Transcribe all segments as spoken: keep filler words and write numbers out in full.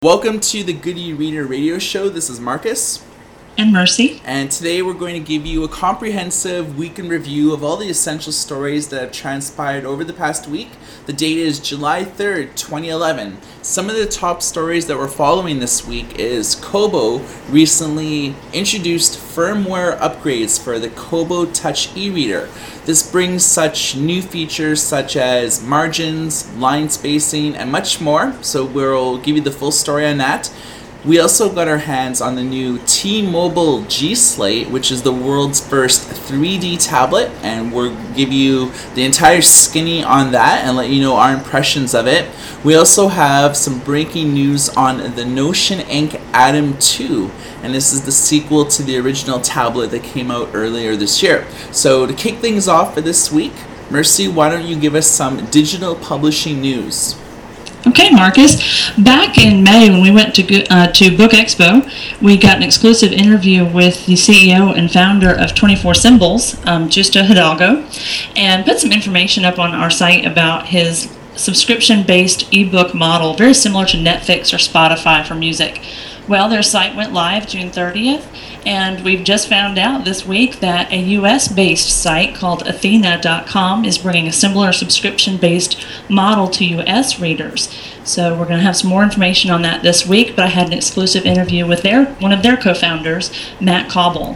Welcome to the Good E-Reader radio show. This is Marcus. And Mercy. And today we're going to give you a comprehensive week in review of all the essential stories that have transpired over the past week. The date is July third, twenty eleven. Some of the top stories that we're following this week is Kobo recently introduced firmware upgrades for the Kobo Touch e-reader. This brings such new features such as margins, line spacing, and much more. So we'll give you the full story on that. We also got our hands on the new T-Mobile G Slate, which is the world's first three D tablet, and we'll give you the entire skinny on that and let you know our impressions of it. We also have some breaking news on the Notion Ink Atom two, and this is the sequel to the original tablet that came out earlier this year. So to kick things off for this week, Mercy, why don't you give us some digital publishing news? Okay, Marcus. Back in May, when we went to uh, to Book Expo, we got an exclusive interview with the C E O and founder of twenty-four Symbols, um, Justo Hidalgo, and put some information up on our site about his subscription-based ebook model, very similar to Netflix or Spotify for music. Well, their site went live June thirtieth, and we've just found out this week that a U S-based site called Athena dot com is bringing a similar subscription-based model to U S readers. So we're going to have some more information on that this week, but I had an exclusive interview with their one of their co-founders, Matt Cauble.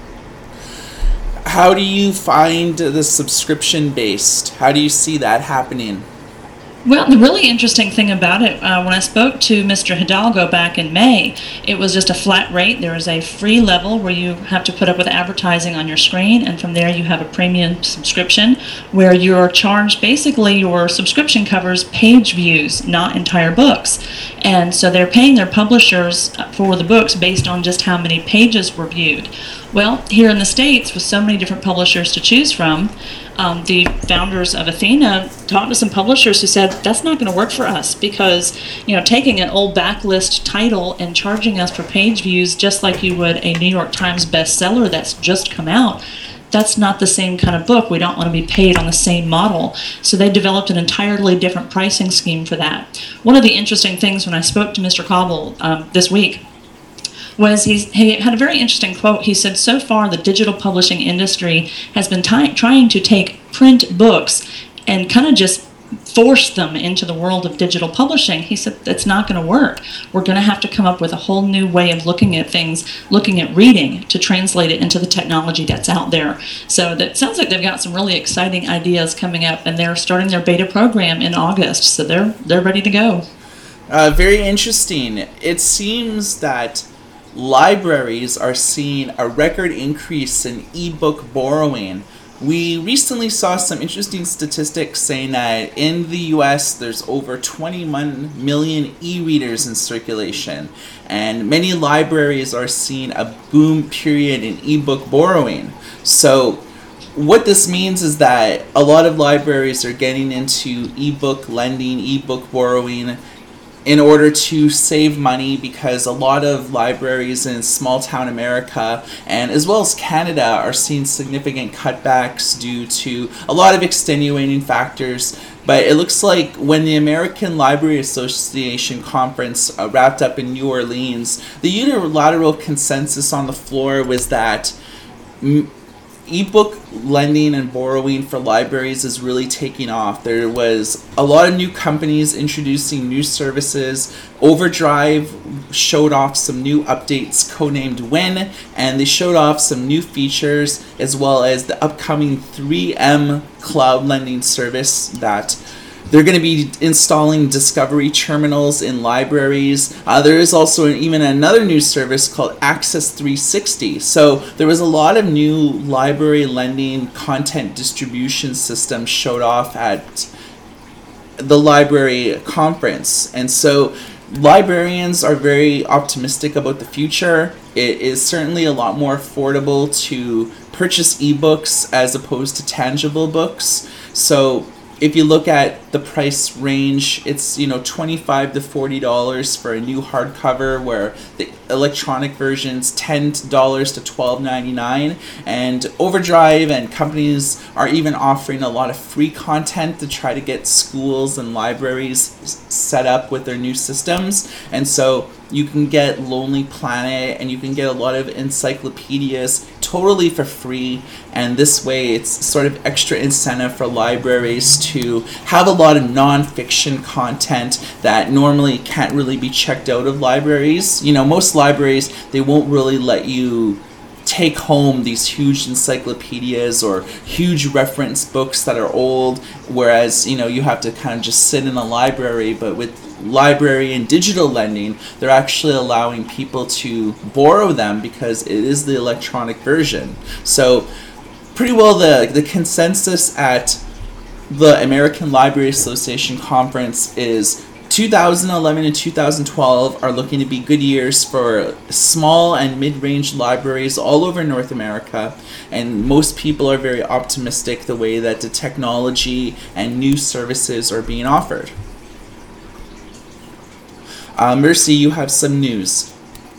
How do you find the subscription-based? How do you see that happening? Well, the really interesting thing about it, uh, when I spoke to Mister Hidalgo back in May, it was just a flat rate. There is a free level where you have to put up with advertising on your screen, and from there you have a premium subscription where you're charged, basically your subscription covers page views, not entire books. And so they're paying their publishers for the books based on just how many pages were viewed. Well, here in the States, with so many different publishers to choose from, Um, the founders of Athena talked to some publishers who said that's not going to work for us because, you know, taking an old backlist title and charging us for page views just like you would a New York Times bestseller that's just come out, that's not the same kind of book. We don't want to be paid on the same model. So they developed an entirely different pricing scheme for that. One of the interesting things when I spoke to Mister Cauble um, this week was he's, he had a very interesting quote. He said, so far the digital publishing industry has been ty- trying to take print books and kind of just force them into the world of digital publishing. He said, that's not going to work. We're going to have to come up with a whole new way of looking at things, looking at reading to translate it into the technology that's out there. So that sounds like they've got some really exciting ideas coming up, and they're starting their beta program in August, so they're they're ready to go. Uh, very interesting. It seems that libraries are seeing a record increase in ebook borrowing. We recently saw some interesting statistics saying that in the U S there's over twenty-one million e-readers in circulation, and many libraries are seeing a boom period in ebook borrowing. So what this means is that a lot of libraries are getting into ebook lending, ebook borrowing, in order to save money, because a lot of libraries in small town America and as well as Canada are seeing significant cutbacks due to a lot of extenuating factors. But it looks like when the American Library Association conference uh, wrapped up in New Orleans, the unilateral consensus on the floor was that m- ebook lending and borrowing for libraries is really taking off. There was a lot of new companies introducing new services. Overdrive showed off some new updates codenamed Win, and they showed off some new features as well as the upcoming three M cloud lending service that they're going to be installing discovery terminals in libraries. Uh, there is also even another new service called Access three sixty. So there was a lot of new library lending content distribution systems showed off at the library conference. And so librarians are very optimistic about the future. It is certainly a lot more affordable to purchase ebooks as opposed to tangible books. So if you look at the price range, it's, you know, twenty-five to forty dollars for a new hardcover, where the electronic version's ten dollars to twelve ninety-nine. And Overdrive and companies are even offering a lot of free content to try to get schools and libraries set up with their new systems. And so you can get Lonely Planet and you can get a lot of encyclopedias totally for free, and this way it's sort of extra incentive for libraries to have a lot of non-fiction content that normally can't really be checked out of libraries. You know, most libraries, they won't really let you take home these huge encyclopedias or huge reference books that are old, whereas, you know, you have to kind of just sit in a library. But with library and digital lending, they're actually allowing people to borrow them because it is the electronic version. So pretty well the the consensus at the American Library Association conference is two thousand eleven and two thousand twelve are looking to be good years for small and mid-range libraries all over North America, and most people are very optimistic the way that the technology and new services are being offered. Uh, Mercy, you have some news.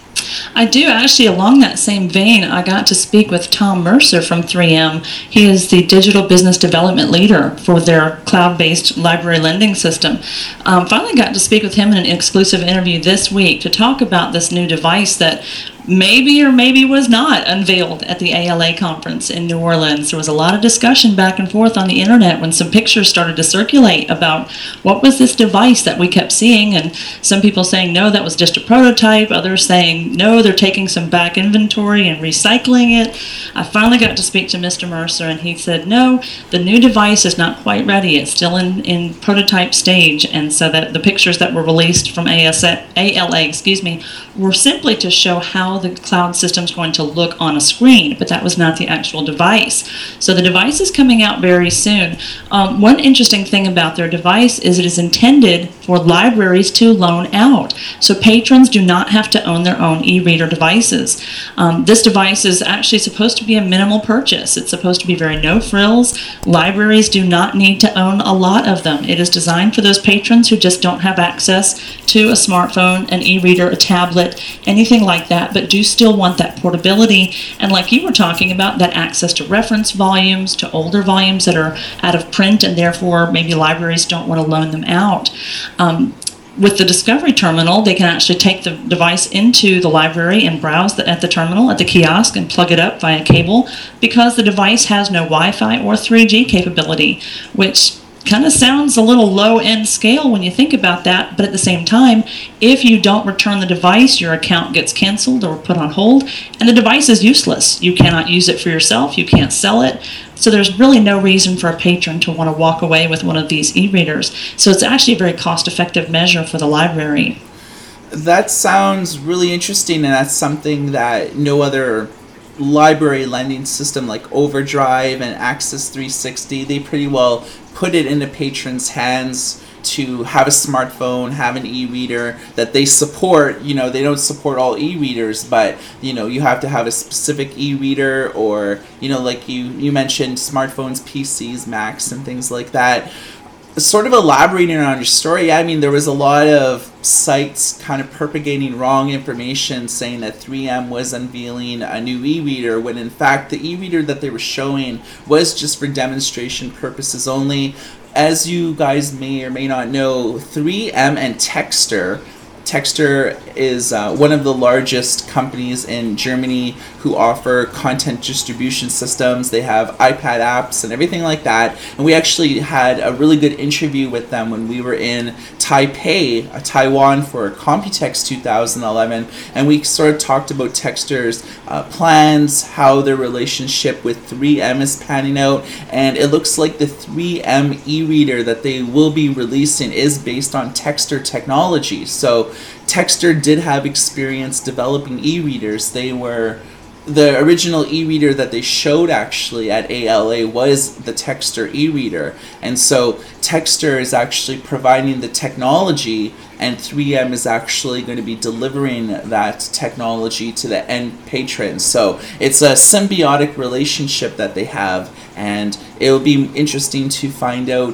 I do actually. Along that same vein, I got to speak with Tom Mercer from three M. He is the digital business development leader for their cloud-based library lending system. Um, finally got to speak with him in an exclusive interview this week to talk about this new device that maybe or maybe was not unveiled at the A L A conference in New Orleans. There was a lot of discussion back and forth on the internet when some pictures started to circulate about what was this device that we kept seeing, and some people saying no, that was just a prototype, others saying no, they're taking some back inventory and recycling it. I finally got to speak to Mister Mercer, and he said no, the new device is not quite ready. It's still in, in prototype stage, and so that the pictures that were released from A L A, excuse me, were simply to show how the cloud system is going to look on a screen, but that was not the actual device. So the device is coming out very soon. Um, one interesting thing about their device is it is intended for libraries to loan out. So patrons do not have to own their own e-reader devices. Um, this device is actually supposed to be a minimal purchase. It's supposed to be very no frills. Libraries do not need to own a lot of them. It is designed for those patrons who just don't have access to a smartphone, an e-reader, a tablet, anything like that, but do still want that portability, and like you were talking about, that access to reference volumes, to older volumes that are out of print and therefore maybe libraries don't want to loan them out. Um, with the Discovery Terminal, they can actually take the device into the library and browse the, at the terminal, at the kiosk, and plug it up via cable, because the device has no Wi-Fi or three G capability, which kind of sounds a little low-end scale when you think about that, but at the same time, if you don't return the device, your account gets canceled or put on hold, and the device is useless. You cannot use it for yourself, you can't sell it, so there's really no reason for a patron to want to walk away with one of these e-readers. So it's actually a very cost-effective measure for the library. That sounds really interesting, and that's something that no other library lending system like Overdrive and Access three sixty, they pretty well put it into patrons' hands to have a smartphone, have an e-reader that they support. You know, they don't support all e-readers, but, you know, you have to have a specific e-reader, or, you know, like you, you mentioned smartphones, P Cs, Macs, and things like that. Sort of elaborating on your story, I mean, there was a lot of sites kind of propagating wrong information saying that three M was unveiling a new e-reader, when in fact the e-reader that they were showing was just for demonstration purposes only. As you guys may or may not know, three M and Texter, Texter is uh, one of the largest companies in Germany who offer content distribution systems. They have iPad apps and everything like that. And we actually had a really good interview with them when we were in Taipei, uh, Taiwan, for Computex two thousand eleven. And we sort of talked about Texter's uh, plans, how their relationship with three M is panning out. And it looks like the three M e-reader that they will be releasing is based on Texter technology. So Texter did have experience developing e-readers. They were the original e-reader that they showed actually at A L A was the Texter e-reader, and so Texter is actually providing the technology, and three M is actually going to be delivering that technology to the end patrons. So it's a symbiotic relationship that they have, and it'll be interesting to find out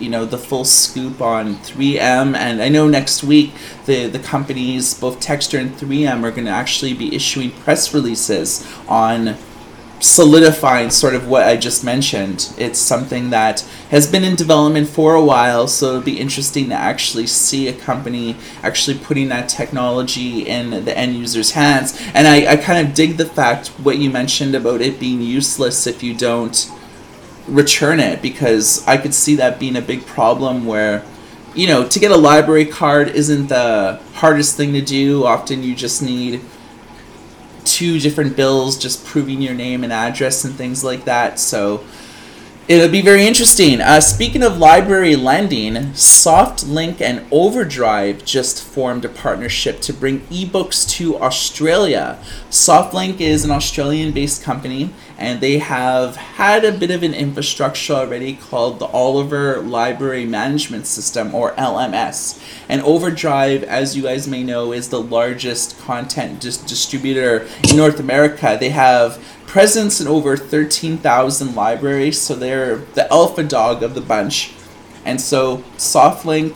you know, the full scoop on three M. And I know next week the, the companies, both Texture and three M, are going to actually be issuing press releases on solidifying sort of what I just mentioned. It's something that has been in development for a while, so it'll be interesting to actually see a company actually putting that technology in the end user's hands. And I, I kind of dig the fact what you mentioned about it being useless if you don't return it, because I could see that being a big problem where, you know, to get a library card isn't the hardest thing to do. Often you just need two different bills just proving your name and address and things like that. So it'll be very interesting. Uh, speaking of library lending, SoftLink and Overdrive just formed a partnership to bring ebooks to Australia. SoftLink is an Australian-based company, and they have had a bit of an infrastructure already called the Oliver Library Management System, or L M S. And Overdrive, as you guys may know, is the largest content dis- distributor in North America. They have presence in over thirteen thousand libraries, so they're the alpha dog of the bunch. And so SoftLink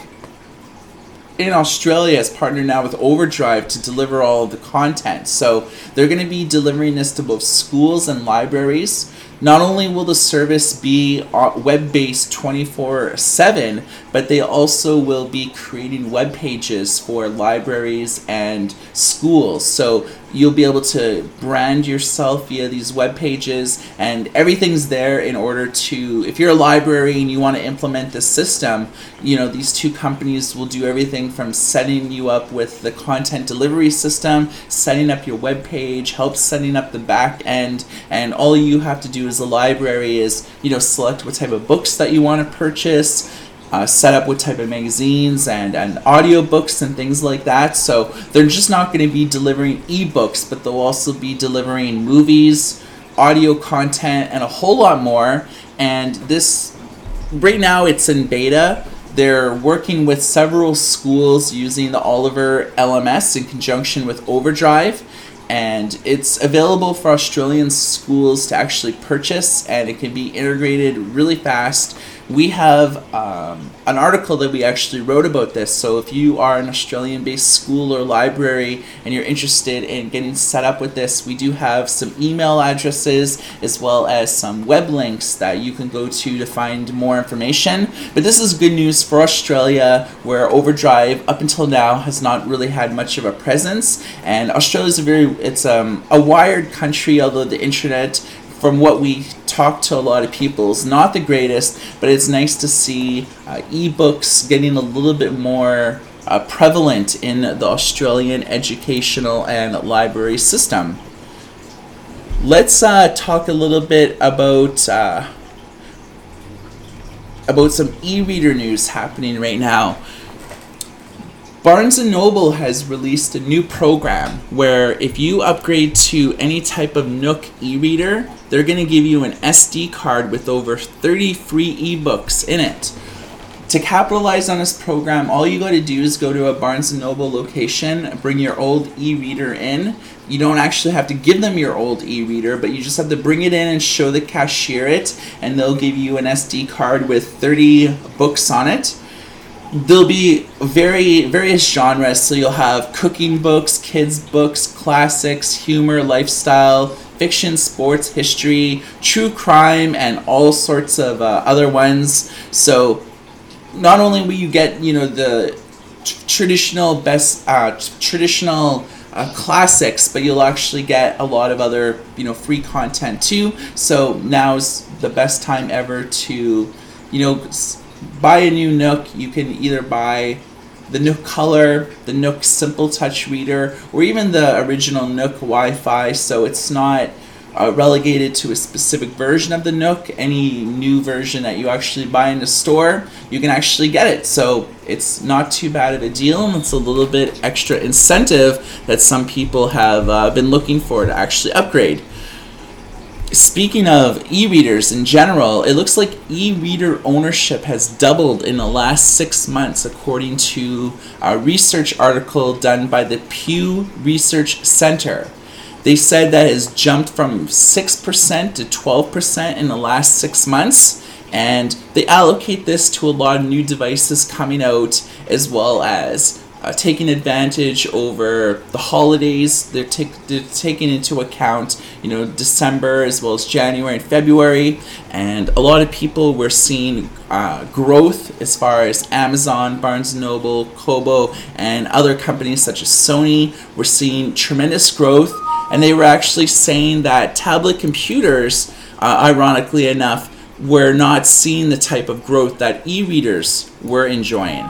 in Australia is partnered now with Overdrive to deliver all of the content. So they're going to be delivering this to both schools and libraries. Not only will the service be web-based twenty-four seven, but they also will be creating web pages for libraries and schools. So you'll be able to brand yourself via these web pages, and everything's there in order to, if you're a library and you want to implement this system, you know, these two companies will do everything from setting you up with the content delivery system, setting up your web page, help setting up the back end, and all you have to do as a library is, you know, select what type of books that you want to purchase, Uh, set up what type of magazines and, and audiobooks and things like that. So they're just not going to be delivering ebooks, but they'll also be delivering movies, audio content, and a whole lot more. And this, right now it's in beta. They're working with several schools using the Oliver L M S in conjunction with Overdrive. And it's available for Australian schools to actually purchase, and it can be integrated really fast. We have um, an article that we actually wrote about this, so if you are an Australian-based school or library and you're interested in getting set up with this, we do have some email addresses as well as some web links that you can go to to find more information. But this is good news for Australia, where Overdrive up until now has not really had much of a presence, and Australia is a very it's um, a wired country, although the internet, from what we talk to a lot of people, is not the greatest, but it's nice to see uh, ebooks getting a little bit more uh, prevalent in the Australian educational and library system. Let's uh, talk a little bit about uh, about some e-reader news happening right now. Barnes and Noble has released a new program where if you upgrade to any type of Nook e-reader, they're going to give you an S D card with over thirty free ebooks in it. To capitalize on this program, all you got to do is go to a Barnes and Noble location, bring your old e-reader in. You don't actually have to give them your old e-reader, but you just have to bring it in and show the cashier it, and they'll give you an S D card with thirty books on it. There'll be very various genres, so you'll have cooking books, kids books, classics, humor, lifestyle, fiction, sports, history, true crime, and all sorts of uh, other ones. So not only will you get, you know, the t- traditional best uh, t- traditional uh, classics, but you'll actually get a lot of other, you know, free content too. So now's the best time ever to, you know, s- buy a new Nook. You can either buy the Nook Color, the Nook Simple Touch Reader, or even the original Nook Wi-Fi, so it's not uh, relegated to a specific version of the Nook. Any new version that you actually buy in the store, you can actually get it. So it's not too bad of a deal, and it's a little bit extra incentive that some people have uh, been looking for to actually upgrade. Speaking of e-readers in general, it looks like e-reader ownership has doubled in the last six months, according to a research article done by the Pew Research Center. They said that it has jumped from six percent to twelve percent in the last six months, and they allocate this to a lot of new devices coming out, as well as uh, taking advantage over the holidays. They're, take, they're taking into account, you know, December as well as January and February, and a lot of people were seeing uh, growth as far as Amazon, Barnes and Noble, Kobo, and other companies such as Sony were seeing tremendous growth, and they were actually saying that tablet computers, uh, ironically enough, were not seeing the type of growth that e-readers were enjoying.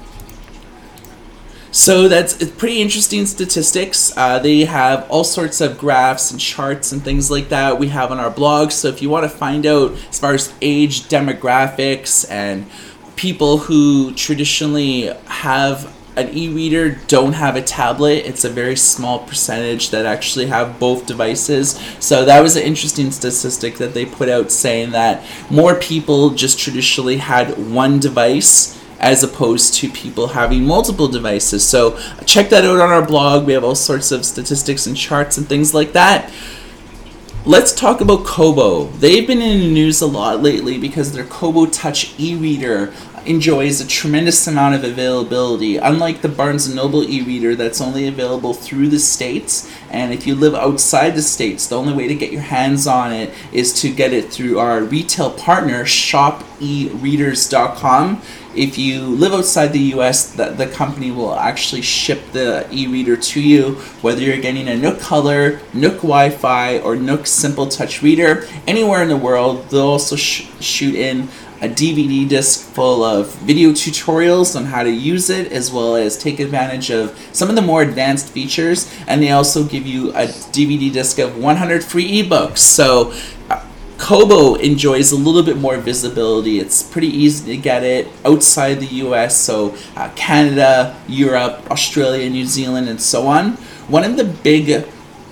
So that's pretty interesting statistics. Uh, they have all sorts of graphs and charts and things like that we have on our blog. So if you want to find out as far as age demographics and people who traditionally have an e-reader don't have a tablet, it's a very small percentage that actually have both devices. So that was an interesting statistic that they put out, saying that more people just traditionally had one device as opposed to people having multiple devices. So check that out on our blog. We have all sorts of statistics and charts and things like that. Let's talk about Kobo. They've been in the news a lot lately because their Kobo Touch e-reader enjoys a tremendous amount of availability, unlike the Barnes and Noble e-reader that's only available through the States. And if you live outside the States, the only way to get your hands on it is to get it through our retail partner, shop e readers dot com. If you live outside the U S, the, the company will actually ship the e-reader to you, whether you're getting a Nook Color, Nook Wi-Fi, or Nook Simple Touch Reader. Anywhere in the world, they'll also sh- shoot in a D V D disc full of video tutorials on how to use it, as well as take advantage of some of the more advanced features. And they also give you a D V D disc of one hundred free ebooks. So uh, Kobo enjoys a little bit more visibility. It's pretty easy to get it outside the U S, so uh, Canada, Europe, Australia, New Zealand, and so on. One of the big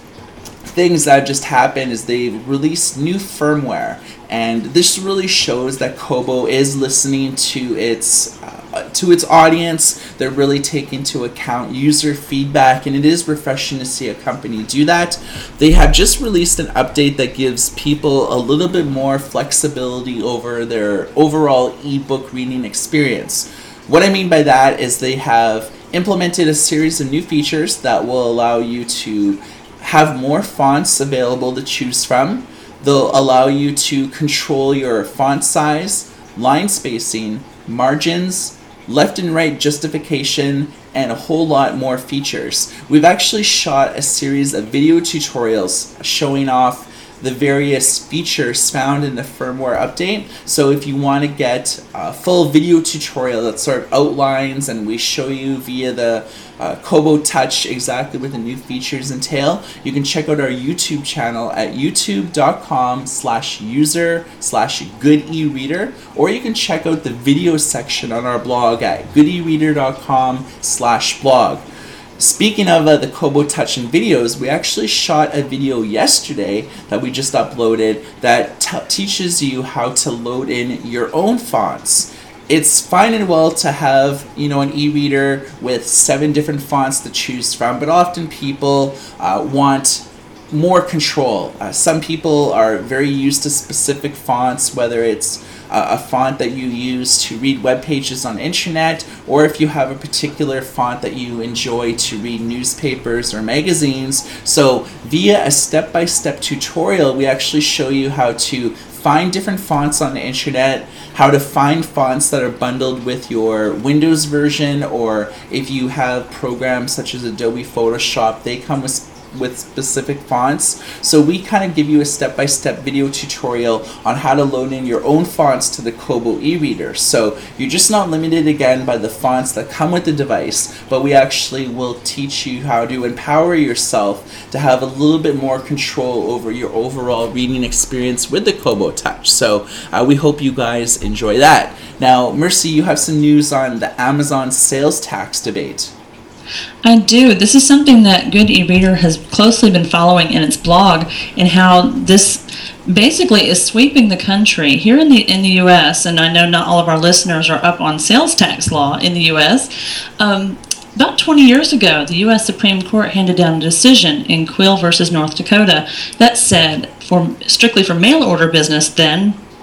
things that just happened is they released new firmware, and this really shows that Kobo is listening to its uh, to its audience. They're really taking into account user feedback, and it is refreshing to see a company do that. They have just released an update that gives people a little bit more flexibility over their overall ebook reading experience. What I mean by that is they have implemented a series of new features that will allow you to have more fonts available to choose from. They'll allow you to control your font size, line spacing, margins, left and right justification, and a whole lot more features. We've actually shot a series of video tutorials showing off the various features found in the firmware update. So if you want to get a full video tutorial that sort of outlines, and we show you via the uh, Kobo Touch exactly what the new features entail, you can check out our YouTube channel at youtube.com slash user slash goodereader, or you can check out the video section on our blog at goodereader.com slash blog. Speaking of uh, the Kobo Touch and videos, we actually shot a video yesterday that we just uploaded that t- teaches you how to load in your own fonts. It's fine and well to have, you know, an e-reader with seven different fonts to choose from, but often people uh, want more control. Uh, some people are very used to specific fonts, whether it's Uh, a font that you use to read web pages on the internet, or if you have a particular font that you enjoy to read newspapers or magazines. So via a step-by-step tutorial, we actually show you how to find different fonts on the internet, how to find fonts that are bundled with your Windows version, or if you have programs such as Adobe Photoshop, they come with with specific fonts. So we kind of give you a step-by-step video tutorial on how to load in your own fonts to the Kobo e-reader. So you're just not limited again by the fonts that come with the device, but we actually will teach you how to empower yourself to have a little bit more control over your overall reading experience with the Kobo Touch. So uh, we hope you guys enjoy that. Now, Mercy, you have some news on the Amazon sales tax debate. I do. This is something that Good e-Reader has closely been following in its blog, and how this basically is sweeping the country. Here in the in the U S, and I know not all of our listeners are up on sales tax law in the U S, um, about twenty years ago, the U S Supreme Court handed down a decision in Quill versus North Dakota that said, for strictly for mail order business then,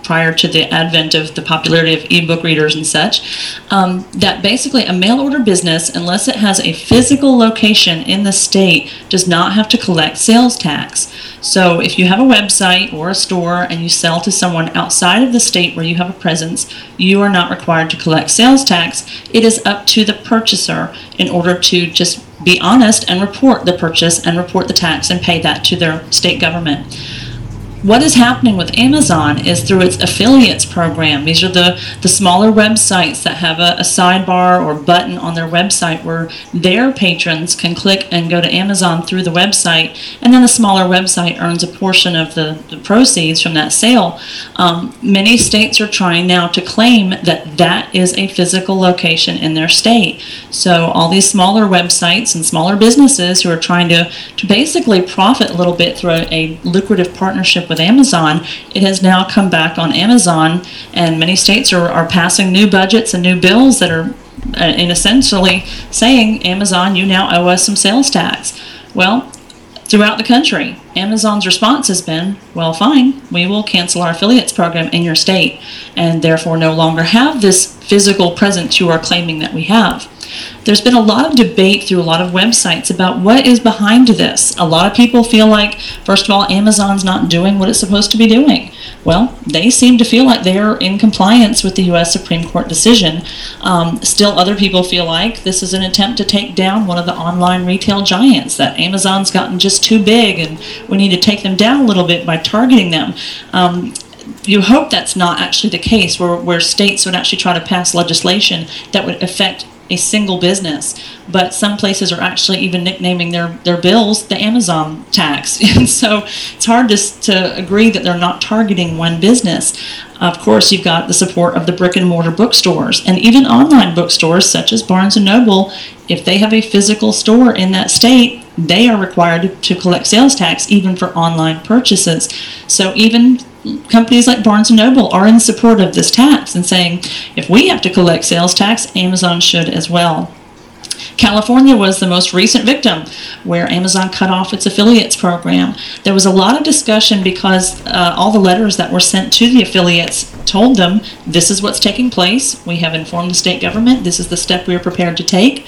prior to the advent of the popularity of ebook readers and such, um, that basically a mail order business, unless it has a physical location in the state, does not have to collect sales tax. So if you have a website or a store and you sell to someone outside of the state where you have a presence, you are not required to collect sales tax. It is up to the purchaser in order to just be honest and report the purchase and report the tax and pay that to their state government. What is happening with Amazon is through its affiliates program. These are the, the smaller websites that have a, a sidebar or button on their website where their patrons can click and go to Amazon through the website, and then the smaller website earns a portion of the, the proceeds from that sale. Um, many states are trying now to claim that that is a physical location in their state. So all these smaller websites and smaller businesses who are trying to, to basically profit a little bit through a, a lucrative partnership with with Amazon, it has now come back on Amazon, and many states are, are passing new budgets and new bills that are uh, in essentially saying, Amazon, you now owe us some sales tax. Well, throughout the country, Amazon's response has been, well, fine, we will cancel our affiliates program in your state and therefore no longer have this physical presence you are claiming that we have. There's been a lot of debate through a lot of websites about what is behind this. A lot of people feel like, first of all, Amazon's not doing what it's supposed to be doing. Well, they seem to feel like they're in compliance with the U S Supreme Court decision. Um, still, other people feel like this is an attempt to take down one of the online retail giants, that Amazon's gotten just too big and we need to take them down a little bit by targeting them. Um, you hope that's not actually the case, where, where states would actually try to pass legislation that would affect a single business, but some places are actually even nicknaming their, their bills the Amazon tax. And so it's hard to, to agree that they're not targeting one business. Of course, you've got the support of the brick and mortar bookstores and even online bookstores such as Barnes and Noble. If they have a physical store in that state, they are required to collect sales tax even for online purchases. So even companies like Barnes and Noble are in support of this tax and saying, if we have to collect sales tax, Amazon should as well. California was the most recent victim where Amazon cut off its affiliates program. There was a lot of discussion because uh, all the letters that were sent to the affiliates told them, this is what's taking place. We have informed the state government. This is the step we are prepared to take.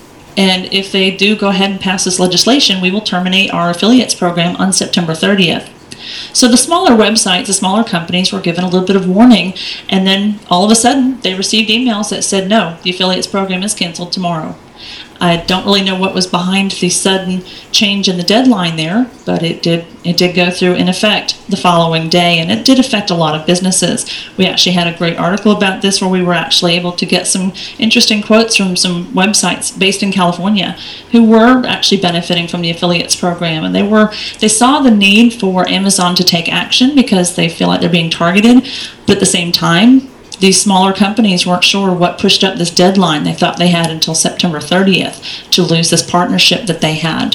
And if they do go ahead and pass this legislation, we will terminate our affiliates program on September thirtieth. So the smaller websites, the smaller companies were given a little bit of warning, and then all of a sudden they received emails that said, no, the affiliates program is canceled tomorrow. I don't really know what was behind the sudden change in the deadline there, but it did it did go through in effect the following day, and it did affect a lot of businesses. We actually had a great article about this where we were actually able to get some interesting quotes from some websites based in California who were actually benefiting from the affiliates program, and they were they saw the need for Amazon to take action because they feel like they're being targeted, but at the same time, these smaller companies weren't sure what pushed up this deadline. They thought they had until September thirtieth to lose this partnership that they had.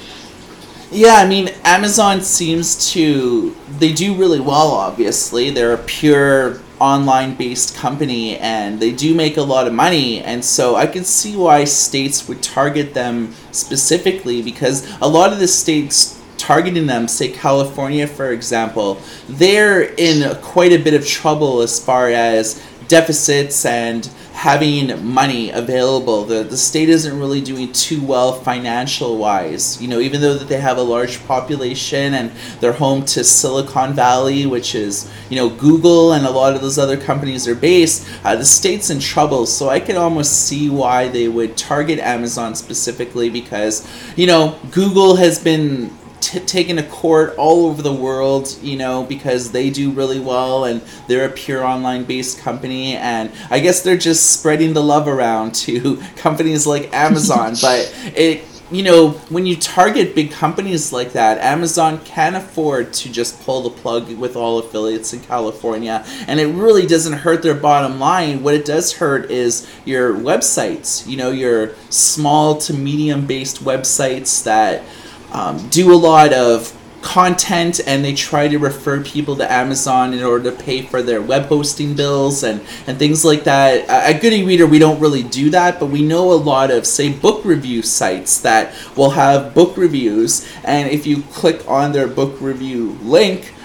Yeah, I mean, Amazon seems to, they do really well, obviously. They're a pure online-based company, and they do make a lot of money, and so I can see why states would target them specifically, because a lot of the states targeting them, say California, for example, they're in quite a bit of trouble as far as deficits and having money available. The the state isn't really doing too well financial wise. You know, even though that they have a large population and they're home to Silicon Valley, which is, you know, Google and a lot of those other companies are based, uh, the state's in trouble. So I can almost see why they would target Amazon specifically, because, you know, Google has been T- taken to court all over the world, you know, because they do really well and they're a pure online based company, and I guess they're just spreading the love around to companies like Amazon. But it, you know, when you target big companies like that, Amazon can afford to just pull the plug with all affiliates in California, and it really doesn't hurt their bottom line. What it does hurt is your websites, you know, your small to medium based websites that Um, do a lot of content, and they try to refer people to Amazon in order to pay for their web hosting bills and, and things like that. At Good e-Reader, we don't really do that, but we know a lot of, say, book review sites that will have book reviews, and if you click on their book review link,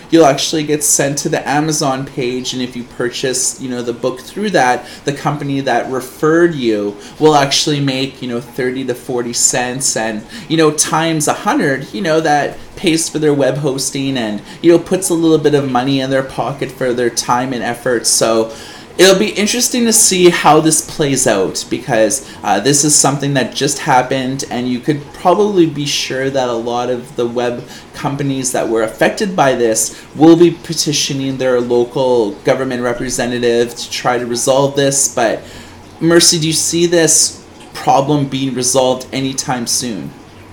you'll actually get sent to the Amazon page, and if you purchase, you know, the book through that, the company that referred you will actually make, you know, thirty to forty cents, and, you know, times a hundred, you know, that pays for their web hosting and, you know, puts a little bit of money in their pocket for their time and effort. So it'll be interesting to see how this plays out, because uh, this is something that just happened, and you could probably be sure that a lot of the web companies that were affected by this will be petitioning their local government representative to try to resolve this. But Mercy, do you see this problem being resolved anytime soon?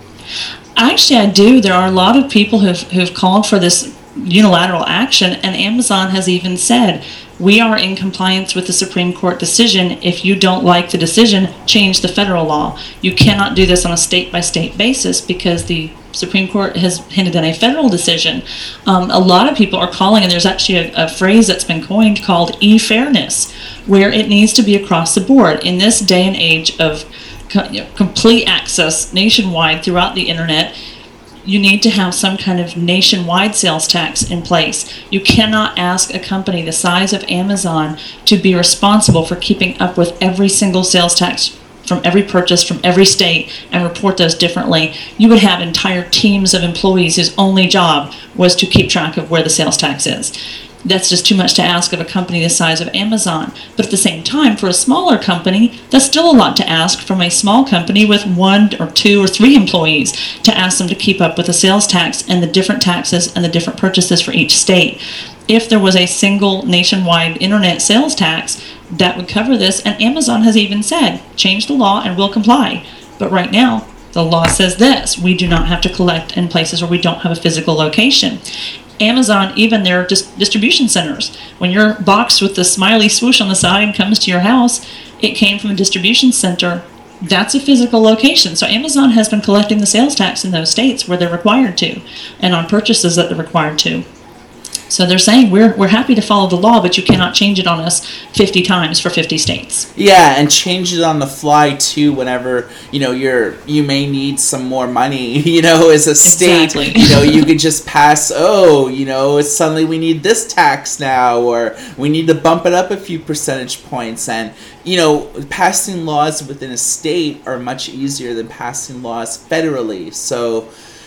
Actually, I do. There are a lot of people who've, who've called for this unilateral action, and Amazon has even said, we are in compliance with the Supreme Court decision. If you don't like the decision, change the federal law. You cannot do this on a state-by-state basis because the Supreme Court has hinted at a federal decision. Um, a lot of people are calling, and there's actually a, a phrase that's been coined called e-fairness, where it needs to be across the board. In this day and age of co- you know, complete access nationwide throughout the internet, you need to have some kind of nationwide sales tax in place. You cannot ask a company the size of Amazon to be responsible for keeping up with every single sales tax from every purchase from every state and report those differently. You would have entire teams of employees whose only job was to keep track of where the sales tax is. That's just too much to ask of a company the size of Amazon. But at the same time, for a smaller company, that's still a lot to ask from a small company with one or two or three employees, to ask them to keep up with the sales tax and the different taxes and the different purchases for each state. If there was a single nationwide internet sales tax, that would cover this, and Amazon has even said, change the law and we'll comply. But right now, the law says this: we do not have to collect in places where we don't have a physical location. Amazon, even their dis- distribution centers, when your box with the smiley swoosh on the side comes to your house, it came from a distribution center. That's a physical location. So Amazon has been collecting the sales tax in those states where they're required to, and on purchases that they're required to. So they're saying we're we're happy to follow the law, but you cannot change it on us fifty times for fifty states. Yeah, and change it on the fly too whenever, you know, you're you may need some more money, you know, as a state. Exactly. You know, you could just pass, oh, you know, it's suddenly we need this tax now, or we need to bump it up a few percentage points. And, you know, passing laws within a state are much easier than passing laws federally. So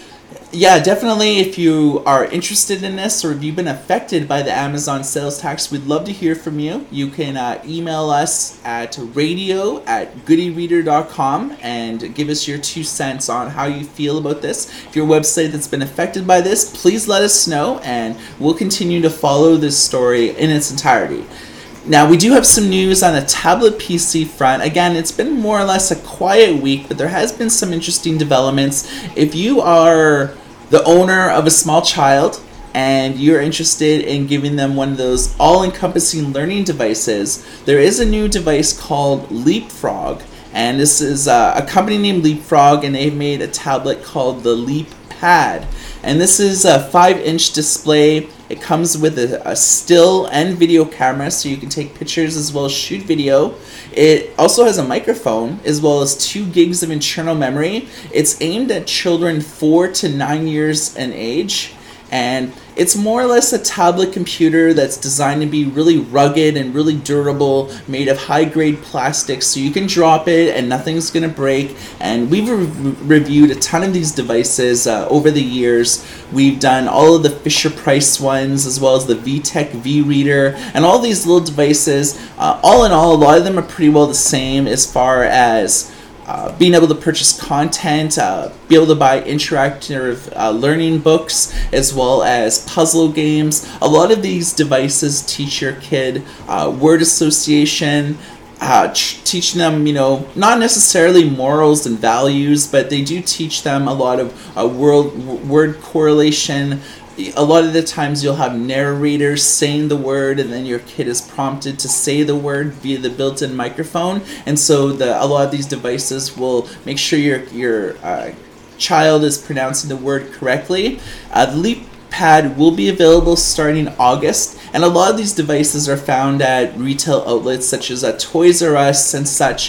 yeah, definitely, if you are interested in this, or if you've been affected by the Amazon sales tax, we'd love to hear from you. You can uh, email us at radio at goodyreader dot com and give us your two cents on how you feel about this. If your website that's been affected by this, please let us know, and we'll continue to follow this story in its entirety. Now, we do have some news on the tablet P C front. Again, it's been more or less a quiet week, but there has been some interesting developments. If you are the owner of a small child and you're interested in giving them one of those all-encompassing learning devices, there is a new device called Leapfrog. And this is uh, a company named Leapfrog, and they've made a tablet called the LeapPad. And this is a five-inch display. It comes with a, a still and video camera, so you can take pictures as well as shoot video. It also has a microphone, as well as two gigs of internal memory. It's aimed at children four to nine years in age, and it's more or less a tablet computer that's designed to be really rugged and really durable, made of high-grade plastic, so you can drop it and nothing's going to break. And we've re- reviewed a ton of these devices uh, over the years. We've done all of the Fisher-Price ones, as well as the VTech V-Reader, and all these little devices. Uh, all in all, a lot of them are pretty well the same as far as Uh, being able to purchase content, uh, be able to buy interactive uh, learning books, as well as puzzle games. A lot of these devices teach your kid uh, word association, uh, ch- teaching them, you know, not necessarily morals and values, but they do teach them a lot of uh, world, w- word correlation. A lot of the times you'll have narrators saying the word, and then your kid is prompted to say the word via the built-in microphone. And so the, a lot of these devices will make sure your, your uh, child is pronouncing the word correctly. Uh, the LeapPad will be available starting August, and a lot of these devices are found at retail outlets such as uh, Toys R Us and such.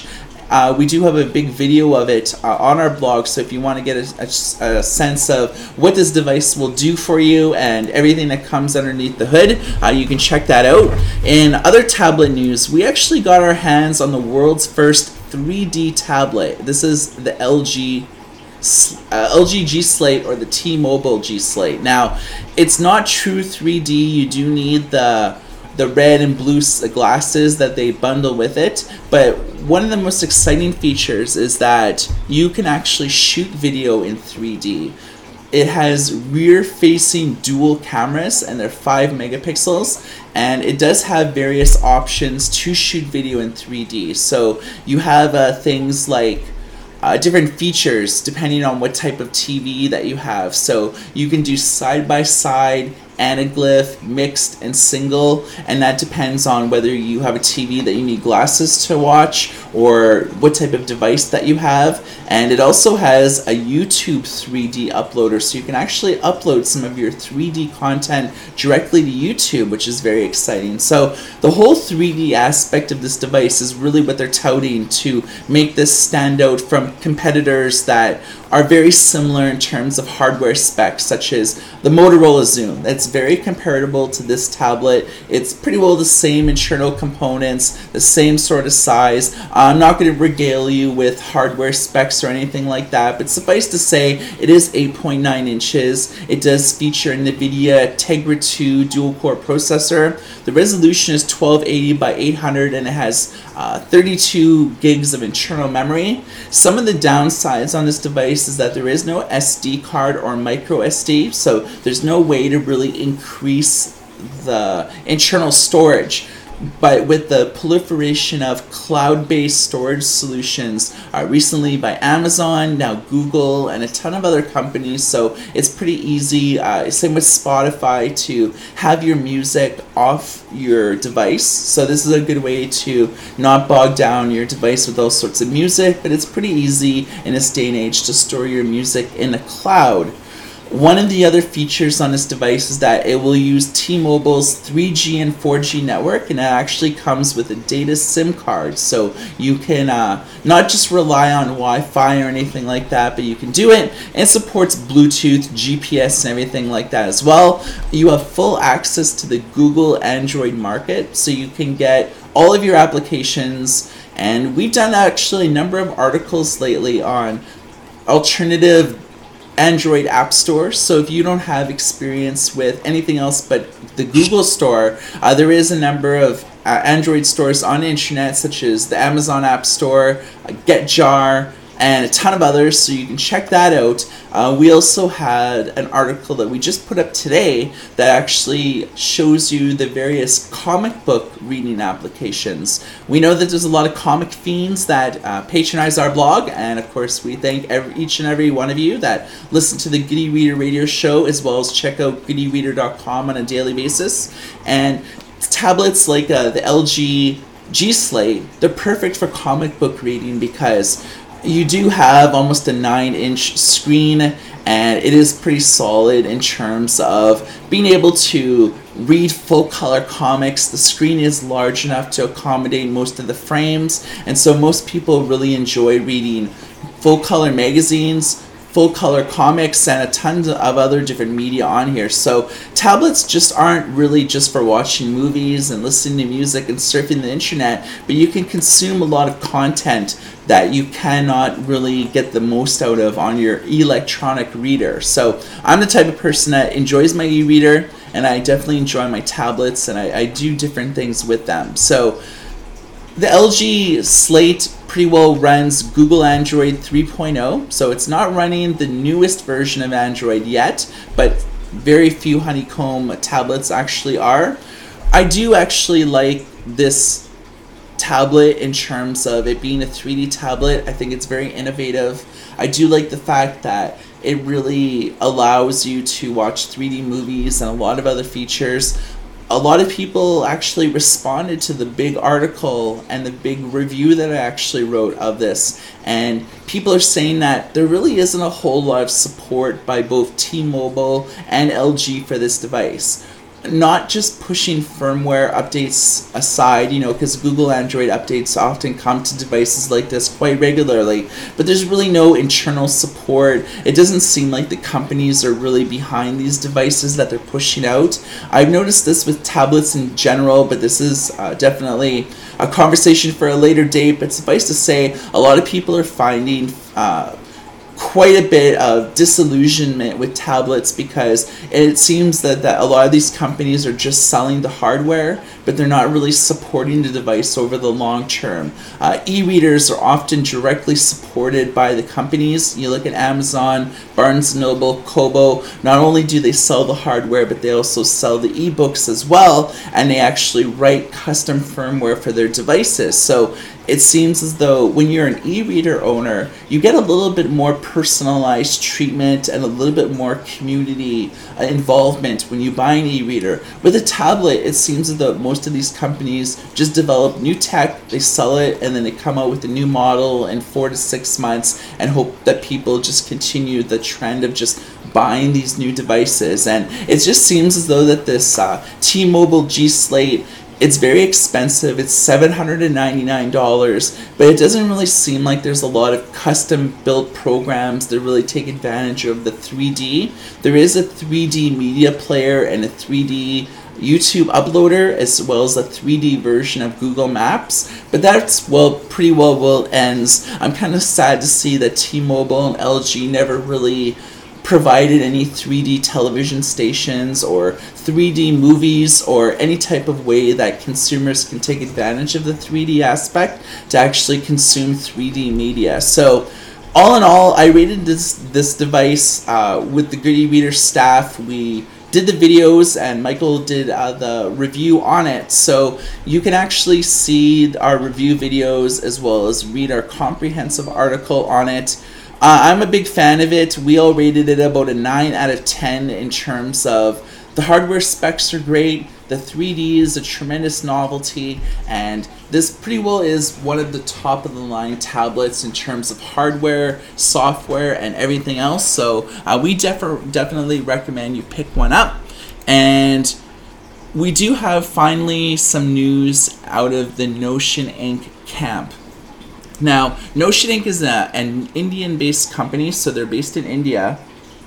Uh, we do have a big video of it uh, on our blog, so if you want to get a, a, a sense of what this device will do for you and everything that comes underneath the hood, uh, you can check that out. In other tablet news, we actually got our hands on the world's first three D tablet. This is the L G Uh, L G G Slate or the T-Mobile G Slate. Now, it's not true three D. You do need the the red and blue glasses that they bundle with it, but one of the most exciting features is that you can actually shoot video in three D. It has rear-facing dual cameras, and they're five megapixels, and it does have various options to shoot video in three D. So you have uh, things like Uh, different features depending on what type of T V that you have. So you can do side-by-side, anaglyph, mixed, and single, and that depends on whether you have a T V that you need glasses to watch or what type of device that you have. And it also has a YouTube three D uploader, so you can actually upload some of your three D content directly to YouTube, which is very exciting. So the whole three D aspect of this device is really what they're touting to make this stand out from competitors that are very similar in terms of hardware specs, such as the Motorola Xoom. That's very comparable to this tablet. It's pretty well the same internal components, the same sort of size. I'm not going to regale you with hardware specs or anything like that, but suffice to say, it is eight point nine inches. It does feature a NVIDIA Tegra two dual-core processor. The resolution is twelve eighty by eight hundred, and it has uh, thirty-two gigs of internal memory. Some of the downsides on this device is that there is no S D card or micro S D, so there's no way to really increase the internal storage. But with the proliferation of cloud-based storage solutions uh, recently by Amazon, now Google, and a ton of other companies, so it's pretty easy, uh, same with Spotify, to have your music off your device. So this is a good way to not bog down your device with all sorts of music, but it's pretty easy in this day and age to store your music in the cloud. One of the other features on this device is that it will use T-Mobile's three G and four G network, and it actually comes with a data SIM card. So you can uh, not just rely on Wi-Fi or anything like that, but you can do it. It supports Bluetooth, G P S, and everything like that as well. You have full access to the Google Android market, so you can get all of your applications. And we've done actually a number of articles lately on alternative Android app store. So if you don't have experience with anything else but the Google store, uh, there is a number of uh, Android stores on the internet, such as the Amazon App Store, uh, GetJar, and a ton of others, so you can check that out. Uh, we also had an article that we just put up today that actually shows you the various comic book reading applications. We know that there's a lot of comic fiends that uh, patronize our blog, and of course we thank every, each and every one of you that listen to the Good e-Reader radio show, as well as check out good e reader dot com on a daily basis. And tablets like uh, the L G G Slate, they're perfect for comic book reading because you do have almost a nine inch screen, and it is pretty solid in terms of being able to read full color comics. The screen is large enough to accommodate most of the frames, and so most people really enjoy reading full color magazines, full color comics, and a ton of other different media on here. So tablets just aren't really just for watching movies and listening to music and surfing the internet, but you can consume a lot of content that you cannot really get the most out of on your electronic reader. So I'm the type of person that enjoys my e-reader, and I definitely enjoy my tablets, and I, I do different things with them. So the L G Slate pretty well runs Google Android three point oh, so it's not running the newest version of Android yet, but very few Honeycomb tablets actually are. I do actually like this tablet in terms of it being a three D tablet. I think it's very innovative. I do like the fact that it really allows you to watch three D movies and a lot of other features. A lot of people actually responded to the big article and the big review that I actually wrote of this, and people are saying that there really isn't a whole lot of support by both T-Mobile and L G for this device. not just pushing firmware updates aside, you know, because Google Android updates often come to devices like this quite regularly, but there's really no internal support. It doesn't seem like the companies are really behind these devices that they're pushing out. I've noticed this with tablets in general, but this is uh, definitely a conversation for a later date. But suffice to say, a lot of people are finding uh, quite a bit of disillusionment with tablets, because it seems that, that a lot of these companies are just selling the hardware, but they're not really supporting the device over the long term. Uh, e-readers are often directly supported by the companies. You look at Amazon, Barnes and Noble, Kobo. Not only do they sell the hardware, but they also sell the ebooks as well, and they actually write custom firmware for their devices. So it seems as though when you're an e-reader owner, you get a little bit more personalized treatment and a little bit more community uh, involvement when you buy an e-reader. With a tablet, it seems as though most of these companies just develop new tech, they sell it, and then they come out with a new model in four to six months and hope that people just continue the trend of just buying these new devices. And it just seems as though that this uh, T-Mobile G Slate, it's very expensive. It's seven hundred ninety-nine dollars, but it doesn't really seem like there's a lot of custom built programs that really take advantage of the three D. There is a three D media player and a three D YouTube uploader, as well as a three D version of Google Maps, but that's, well, pretty well well ends. I'm kind of sad to see that T-Mobile and L G never really provided any three D television stations or three D movies or any type of way that consumers can take advantage of the three D aspect to actually consume three D media. So all in all, I rated this this device uh, with the Good e-Reader staff. We did the videos and Michael did uh, the review on it, so you can actually see our review videos as well as read our comprehensive article on it. Uh, I'm a big fan of it. We all rated it about a nine out of ten in terms of the hardware specs are great, the three D is a tremendous novelty, and this pretty well is one of the top of the line tablets in terms of hardware, software, and everything else. So uh, we def- definitely recommend you pick one up. And we do have finally some news out of the Notion Incorporated camp. Now, Notion Incorporated is a, an Indian-based company, so they're based in India.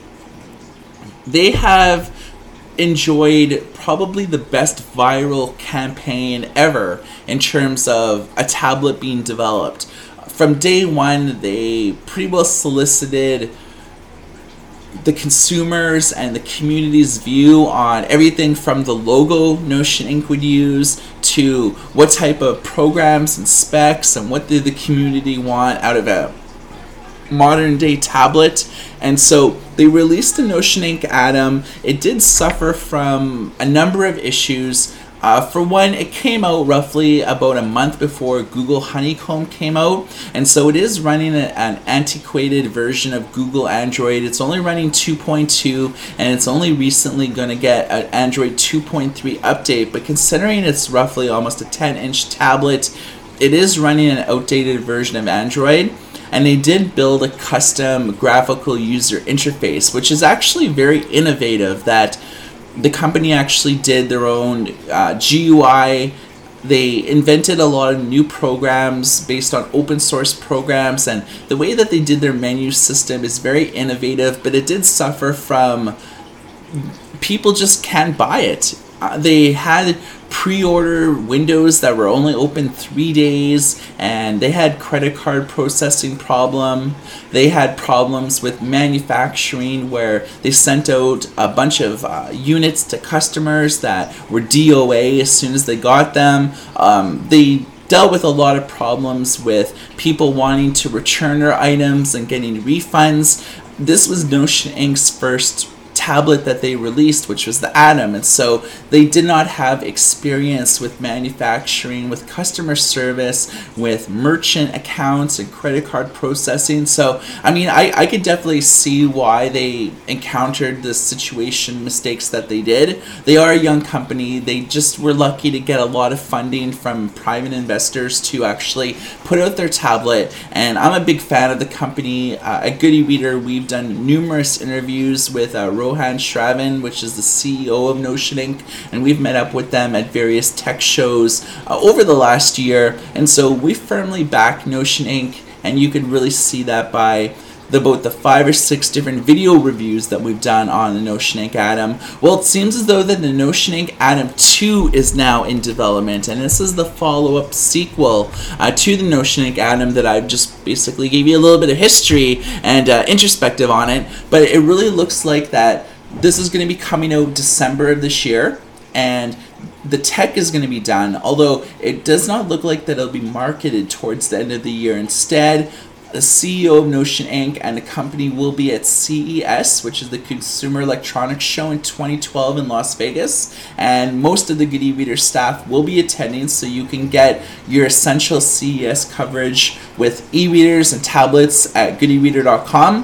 They have enjoyed probably the best viral campaign ever in terms of a tablet being developed. From day one, they pretty well solicited the consumers and the community's view on everything from the logo Notion Incorporated would use to what type of programs and specs and what did the community want out of a modern day tablet. And so they released the Notion Incorporated Atom. It did suffer from a number of issues. Uh, for one, it came out roughly about a month before Google Honeycomb came out, and so it is running a, an antiquated version of Google Android. It's only running two point two, and it's only recently going to get an Android two point three update, but considering it's roughly almost a ten inch tablet, it is running an outdated version of Android. And they did build a custom graphical user interface, which is actually very innovative, that the company actually did their own uh, G U I. They invented a lot of new programs based on open source programs, and the way that they did their menu system is very innovative, but it did suffer from people just can't buy it. Uh, they had pre-order windows that were only open three days, and they had credit card processing problem. They had problems with manufacturing where they sent out a bunch of uh, units to customers that were D O A as soon as they got them. Um, they dealt with a lot of problems with people wanting to return their items and getting refunds. This was Notion Incorporated's first tablet that they released, which was the Atom, and so they did not have experience with manufacturing, with customer service, with merchant accounts and credit card processing. So I mean, I, I could definitely see why they encountered the situation mistakes that they did. They are a young company. They just were lucky to get a lot of funding from private investors to actually put out their tablet, and I'm a big fan of the company. Uh, at Good e-Reader, we've done numerous interviews with uh, Ro Johan Shravan, which is the C E O of Notion Incorporated, and we've met up with them at various tech shows uh, over the last year, and so we firmly back Notion Incorporated, and you can really see that by the, about the five or six different video reviews that we've done on the Notion Incorporated Atom. Well, it seems as though that the Notion Incorporated Atom two is now in development, and this is the follow-up sequel uh, to the Notion Incorporated Atom that I've just basically gave you a little bit of history and uh, introspective on it, but it really looks like that this is going to be coming out December of this year, and the tech is going to be done, although it does not look like that it'll be marketed towards the end of the year. Instead, the C E O of Notion Incorporated and the company will be at C E S, which is the Consumer Electronics Show in twenty twelve in Las Vegas, and most of the Good e-Reader staff will be attending, so you can get your essential C E S coverage with e-readers and tablets at good e reader dot com.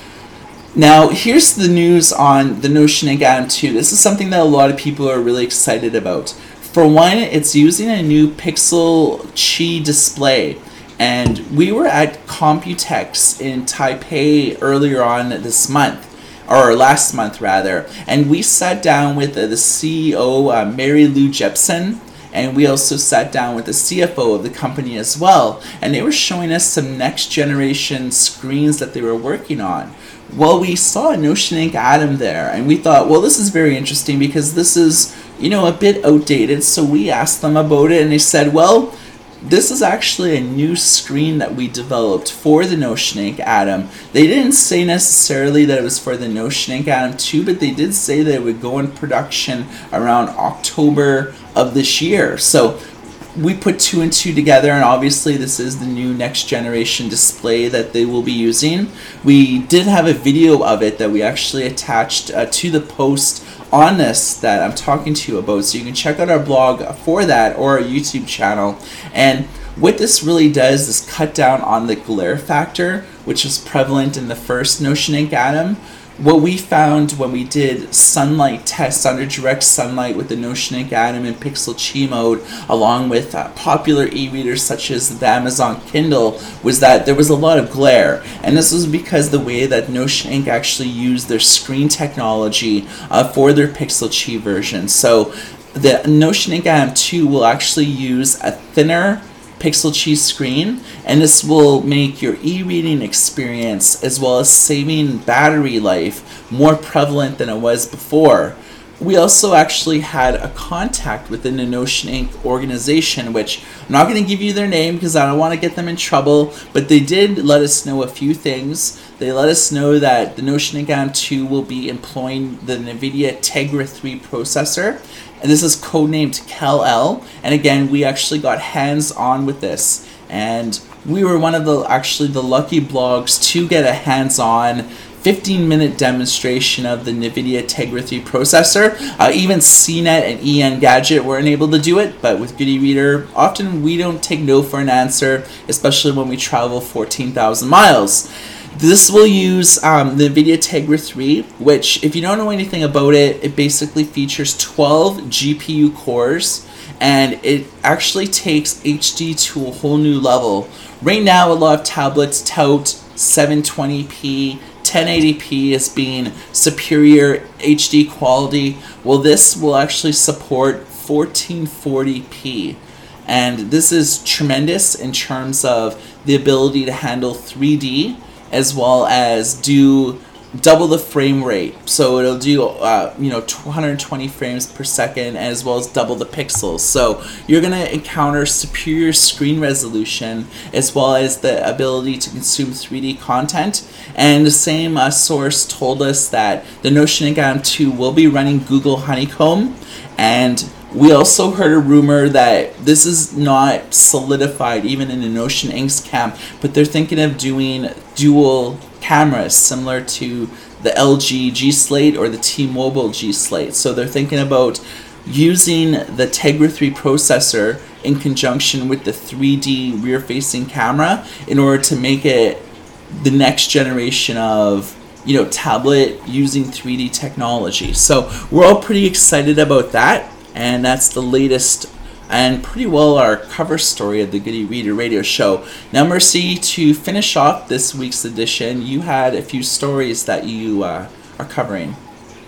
Now, here's the news on the Notion Incorporated Atom two. This is something that a lot of people are really excited about. For one, it's using a new Pixel Qi display. And we were at Computex in Taipei earlier on this month, or last month rather, and we sat down with uh, the C E O, uh, Mary Lou Jepsen, and we also sat down with the C F O of the company as well, and they were showing us some next generation screens that they were working on. Well, we saw a Notion Incorporated Atom there, and we thought, well, this is very interesting because this is, you know, a bit outdated, so we asked them about it, and they said, well, this is actually a new screen that we developed for the Notion Incorporated Atom. They didn't say necessarily that it was for the Notion Incorporated Atom two, but they did say that it would go in production around October of this year. So we put two and two together, and obviously this is the new next generation display that they will be using. We did have a video of it that we actually attached uh, to the post on this that I'm talking to you about, so you can check out our blog for that or our YouTube channel. And what this really does is cut down on the glare factor, which is prevalent in the first Notion Incorporated Atom. What we found when we did sunlight tests under direct sunlight with the Notion Incorporated Atom in Pixel Qi mode, along with uh, popular e-readers such as the Amazon Kindle, was that there was a lot of glare. And this was because the way that Notion Incorporated actually used their screen technology uh, for their Pixel Qi version. So the Notion Incorporated Atom two will actually use a thinner Pixel Qi screen, and this will make your e-reading experience as well as saving battery life more prevalent than it was before. We also actually had a contact within the Notion Incorporated organization, which I'm not going to give you their name because I don't want to get them in trouble, but they did let us know a few things. They let us know that the Notion Incorporated Atom two will be employing the NVIDIA Tegra three processor, and this is codenamed Cal-L, and again, we actually got hands-on with this, and we were one of the, actually the lucky blogs to get a hands-on fifteen minute demonstration of the NVIDIA Tegra three processor. Uh, even C net and E N Gadget weren't able to do it, but with Good e-Reader, often we don't take no for an answer, especially when we travel fourteen thousand miles. This will use um, the NVIDIA Tegra three, which, if you don't know anything about it, it basically features twelve G P U cores, and it actually takes H D to a whole new level. Right now, a lot of tablets tout seven twenty p, ten eighty p as being superior H D quality. Well, this will actually support fourteen forty p. And this is tremendous in terms of the ability to handle three D as well as do double the frame rate. So it'll do uh, you know one hundred twenty frames per second as well as double the pixels. So you're going to encounter superior screen resolution as well as the ability to consume three D content. And the same uh, source told us that the Notion Incorporated Atom two will be running Google Honeycomb, and we also heard a rumor that this is not solidified even in the Notion Incorporated's camp, but they're thinking of doing dual cameras similar to the L G G Slate or the T-Mobile G Slate. So they're thinking about using the Tegra three processor in conjunction with the three D rear-facing camera in order to make it the next generation of you know tablet using three D technology. So we're all pretty excited about that. And that's the latest and pretty well our cover story of the Good e-Reader radio show. Now, Mercy, to finish off this week's edition, you had a few stories that you uh, are covering.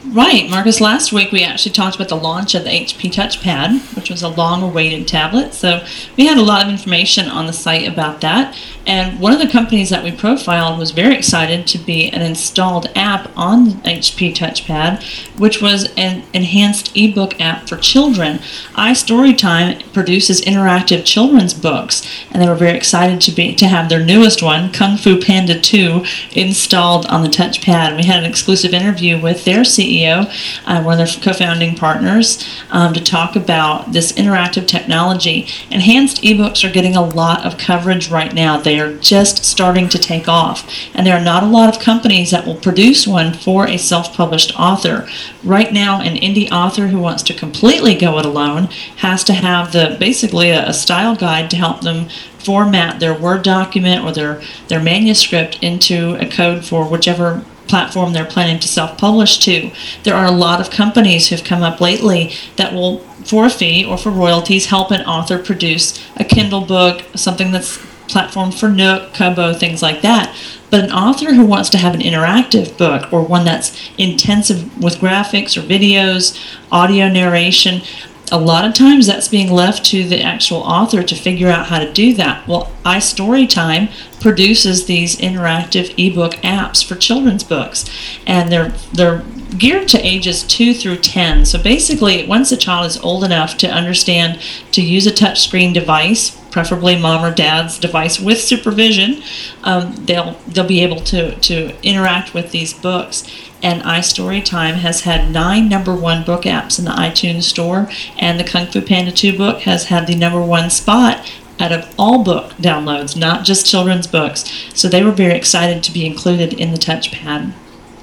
Right, Marcus. Last week we actually talked about the launch of the H P TouchPad, which was a long-awaited tablet. So we had a lot of information on the site about that. And one of the companies that we profiled was very excited to be an installed app on H P TouchPad, which was an enhanced ebook app for children. iStorytime produces interactive children's books, and they were very excited to be to have their newest one, Kung Fu Panda two, installed on the TouchPad. We had an exclusive interview with their C E O, uh, one of their co-founding partners, um, to talk about this interactive technology. Enhanced ebooks are getting a lot of coverage right now. They are just starting to take off, and there are not a lot of companies that will produce one for a self-published author. Right now, an indie author who wants to completely go it alone has to have the basically a, a style guide to help them format their Word document or their, their manuscript into a code for whichever platform they're planning to self-publish to. There are a lot of companies who've come up lately that will, for a fee or for royalties, help an author produce a Kindle book, something that's platformed for Nook, Kobo, things like that. But an author who wants to have an interactive book or one that's intensive with graphics or videos, audio narration, a lot of times that's being left to the actual author to figure out how to do that. Well, iStorytime produces these interactive ebook apps for children's books, and they're they're geared to ages two through ten. So basically, once a child is old enough to understand to use a touchscreen device, preferably mom or dad's device with supervision, um, they'll they'll be able to to interact with these books. And iStorytime has had nine number one book apps in the iTunes store, and the Kung Fu Panda two book has had the number one spot out of all book downloads, not just children's books. So they were very excited to be included in the TouchPad.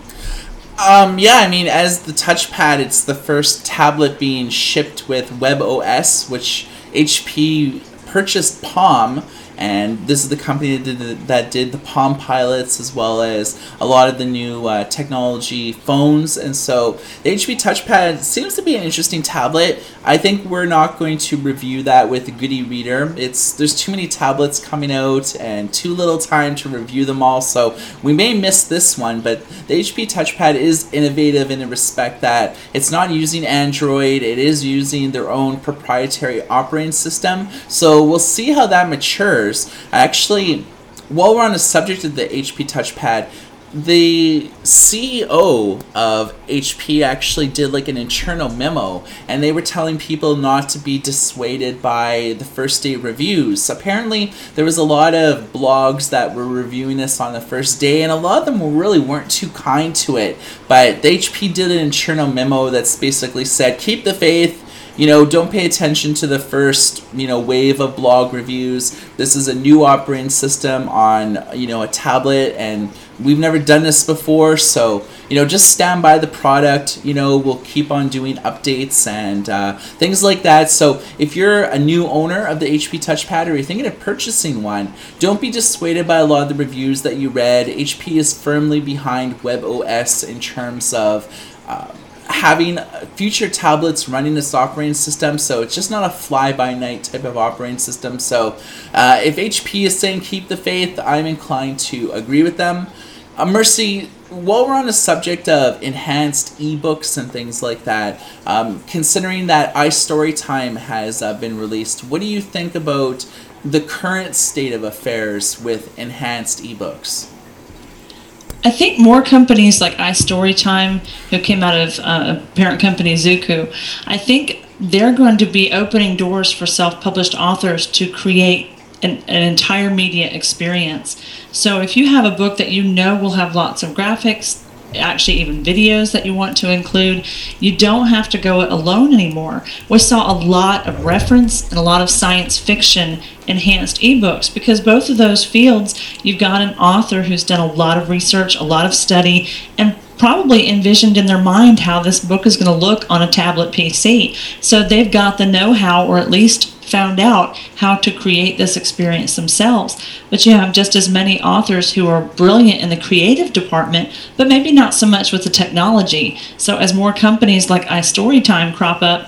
Um, yeah, I mean, as the touchpad, it's the first tablet being shipped with WebOS, which H P purchased Palm, and this is the company that did the, that did the Palm Pilots, as well as a lot of the new uh, technology phones. And so the H P TouchPad seems to be an interesting tablet. I think we're not going to review that with the Goody Reader. It's there's too many tablets coming out and too little time to review them all, so we may miss this one. But the H P TouchPad is innovative in the respect that it's not using Android, it is using their own proprietary operating system. So we'll see how that matures. Actually, while we're on the subject of the H P TouchPad, the C E O of H P actually did like an internal memo, and they were telling people not to be dissuaded by the first day reviews. Apparently, there was a lot of blogs that were reviewing this on the first day, and a lot of them really weren't too kind to it. But the H P did an internal memo that's basically said, keep the faith. You know, don't pay attention to the first, you know, wave of blog reviews. This is a new operating system on, you know, a tablet, and we've never done this before. So, you know, just stand by the product. You know, we'll keep on doing updates and uh, things like that. So if you're a new owner of the H P TouchPad or you're thinking of purchasing one, don't be dissuaded by a lot of the reviews that you read. H P is firmly behind WebOS in terms of Uh, having future tablets running this operating system, so it's just not a fly-by-night type of operating system. So uh, if H P is saying keep the faith, I'm inclined to agree with them. Uh, Mercy, while we're on the subject of enhanced ebooks and things like that, um, considering that iStorytime has uh, been released, what do you think about the current state of affairs with enhanced ebooks? I think more companies like iStorytime, who came out of uh, parent company Zuku, I think they're going to be opening doors for self-published authors to create an, an entire media experience. So if you have a book that you know will have lots of graphics, actually even videos that you want to include, you don't have to go it alone anymore. We saw a lot of reference and a lot of science fiction enhanced ebooks, because both of those fields, you've got an author who's done a lot of research, a lot of study, and probably envisioned in their mind how this book is going to look on a tablet P C. So they've got the know-how, or at least found out how to create this experience themselves. But you have just as many authors who are brilliant in the creative department, but maybe not so much with the technology. So as more companies like iStorytime crop up,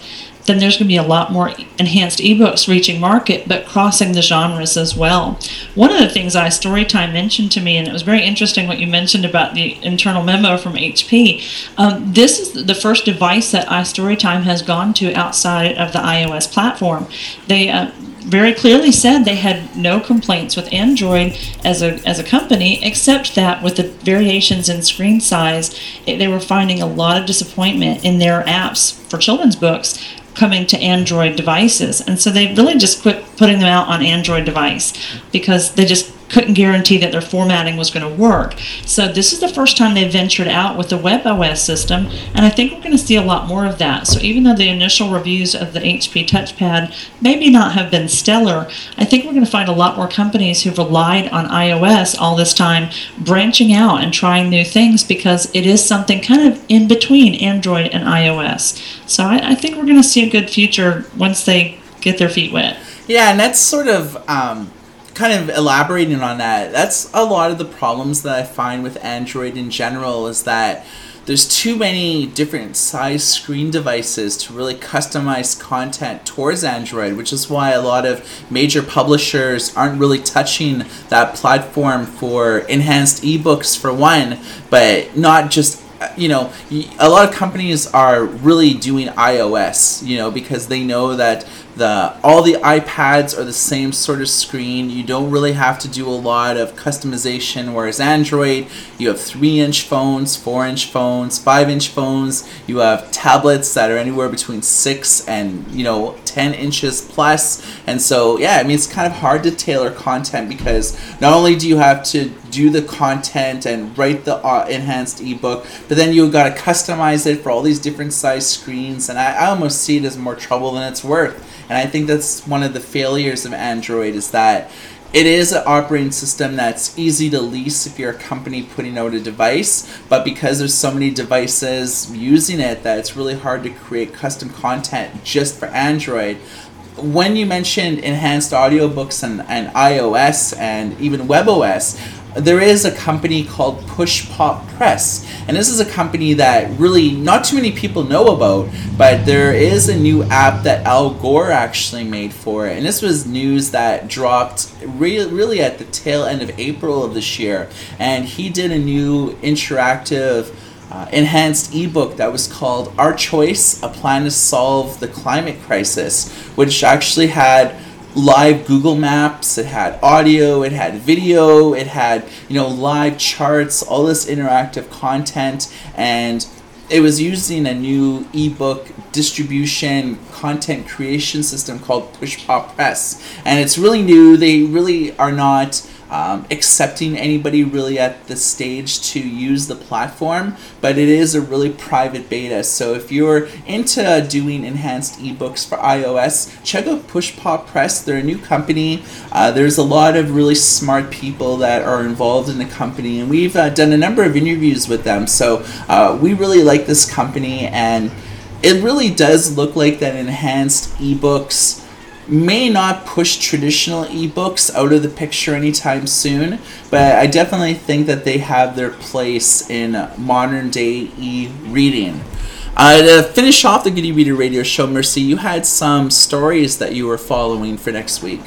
then there's going to be a lot more enhanced ebooks reaching market, but crossing the genres as well. One of the things iStorytime mentioned to me, and it was very interesting what you mentioned about the internal memo from H P. Um, this is the first device that iStorytime has gone to outside of the iOS platform. They uh, very clearly said they had no complaints with Android as a as a company, except that with the variations in screen size, it, they were finding a lot of disappointment in their apps for children's books coming to Android devices. And so they really just quit putting them out on Android device because they just couldn't guarantee that their formatting was going to work. So this is the first time they ventured out with the WebOS system, and I think we're going to see a lot more of that. So even though the initial reviews of the H P Touchpad maybe not have been stellar, I think we're going to find a lot more companies who've relied on iOS all this time branching out and trying new things, because it is something kind of in between Android and iOS. So I, I think we're going to see a good future once they get their feet wet. Yeah, and that's sort of um, kind of elaborating on that. That's a lot of the problems that I find with Android in general, is that there's too many different size screen devices to really customize content towards Android, which is why a lot of major publishers aren't really touching that platform for enhanced ebooks for one, but not just, you know, a lot of companies are really doing iOS, you know, because they know that the all the iPads are the same sort of screen. You don't really have to do a lot of customization, whereas Android, you have three inch phones, four inch phones, five inch phones. You have tablets that are anywhere between six and, you know, ten inches plus. And so, yeah, I mean, it's kind of hard to tailor content, because not only do you have to do the content and write the uh, enhanced ebook, but then you got to customize it for all these different size screens, and I, I almost see it as more trouble than it's worth. And I think that's one of the failures of Android, is that it is an operating system that's easy to lease if you're a company putting out a device, but because there's so many devices using it, that it's really hard to create custom content just for Android. When you mentioned enhanced audiobooks and, and iOS and even WebOS, there is a company called Pushpop Press, and this is a company that really not too many people know about, but there is a new app that Al Gore actually made for it, and this was news that dropped re- really at the tail end of April of this year, and he did a new interactive uh, enhanced ebook that was called Our Choice, A Plan to Solve the Climate Crisis, which actually had live Google Maps, it had audio, it had video, it had, you know, live charts, all this interactive content, and it was using a new ebook distribution content creation system called Pushpop Press, and it's really new. They really are not Um, accepting anybody really at the stage to use the platform, but it is a really private beta. So if you're into doing enhanced ebooks for iOS, check out Pushpop Press. They're a new company. Uh, there's a lot of really smart people that are involved in the company, and we've uh, done a number of interviews with them. So uh, we really like this company, and it really does look like that enhanced ebooks may not push traditional ebooks out of the picture anytime soon, but I definitely think that they have their place in modern day e-reading. Uh, to finish off the Good E-Reader Radio Show, Mercy, you had some stories that you were following for next week.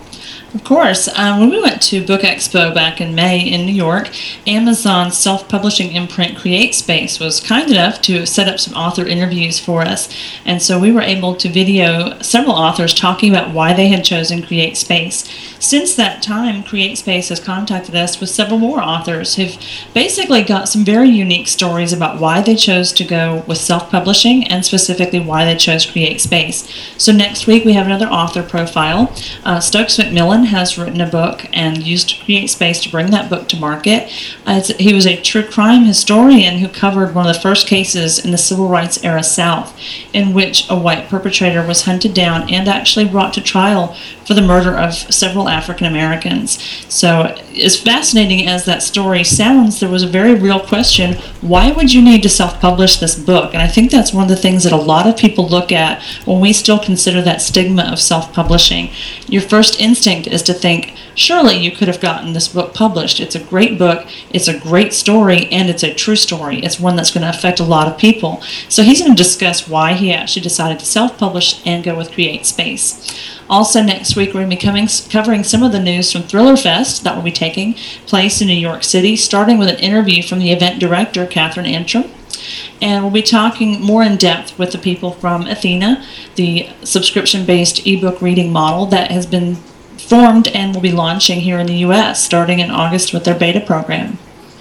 Of course. Uh, when we went to Book Expo back in May in New York, Amazon's self-publishing imprint CreateSpace was kind enough to set up some author interviews for us. And so we were able to video several authors talking about why they had chosen CreateSpace. Since that time, CreateSpace has contacted us with several more authors who've basically got some very unique stories about why they chose to go with self-publishing, and specifically why they chose CreateSpace. So next week we have another author profile. Uh, Stokes McMillan has written a book and used CreateSpace to bring that book to market. Uh, he was a true crime historian who covered one of the first cases in the Civil Rights era South, in which a white perpetrator was hunted down and actually brought to trial for the murder of several African Americans. So, as fascinating as that story sounds, there was a very real question: why would you need to self-publish this book? And I think that's one of the things that a lot of people look at when we still consider that stigma of self-publishing. Your first instinct is to think, surely you could have gotten this book published. It's a great book, it's a great story, and it's a true story. It's one that's going to affect a lot of people. So he's going to discuss why he actually decided to self-publish and go with CreateSpace. Also, next week, we're going to be coming, covering some of the news from Thriller Fest that will be taking place in New York City, starting with an interview from the event director, Catherine Antrim. And we'll be talking more in depth with the people from Athena, the subscription-based ebook reading model that has been formed and will be launching here in the U S starting in August with their beta program.